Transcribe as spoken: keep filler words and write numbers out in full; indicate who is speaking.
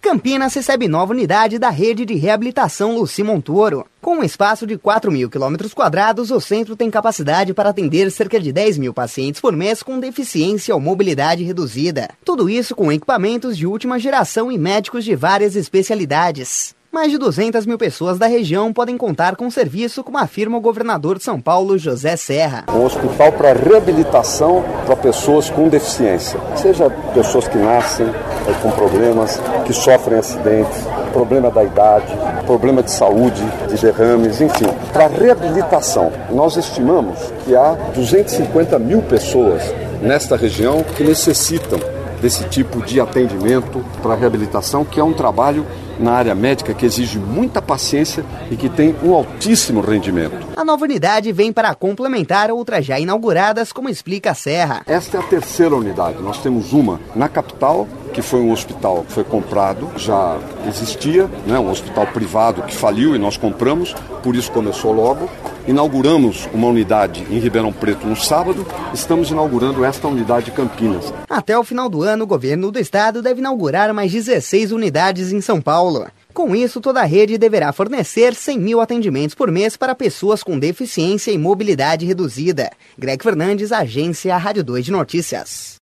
Speaker 1: Campinas recebe nova unidade da rede de reabilitação Luci Montoro. Com um espaço de quatro mil quilômetros quadrados, o centro tem capacidade para atender cerca de dez mil pacientes por mês com deficiência ou mobilidade reduzida. Tudo isso com equipamentos de última geração e médicos de várias especialidades. Mais de duzentas mil pessoas da região podem contar com o serviço, como afirma o governador de São Paulo, José Serra.
Speaker 2: Um hospital para reabilitação para pessoas com deficiência, seja pessoas que nascem é, com problemas, que sofrem acidentes, problema da idade, problema de saúde, de derrames, enfim. Para reabilitação, nós estimamos que há duzentas e cinquenta mil pessoas nesta região que necessitam desse tipo de atendimento para reabilitação, que é um trabalho na área médica que exige muita paciência e que tem um altíssimo rendimento.
Speaker 1: A nova unidade vem para complementar outras já inauguradas, como explica a Serra.
Speaker 2: Esta é a terceira unidade. Nós temos uma na capital, que foi um hospital que foi comprado, já existia, né, um hospital privado que faliu e nós compramos, por isso começou logo. Inauguramos uma unidade em Ribeirão Preto no sábado, estamos inaugurando esta unidade em Campinas.
Speaker 1: Até o final do ano, o governo do estado deve inaugurar mais dezesseis unidades em São Paulo. Com isso, toda a rede deverá fornecer cem mil atendimentos por mês para pessoas com deficiência e mobilidade reduzida. Greg Fernandes, Agência Rádio dois de Notícias.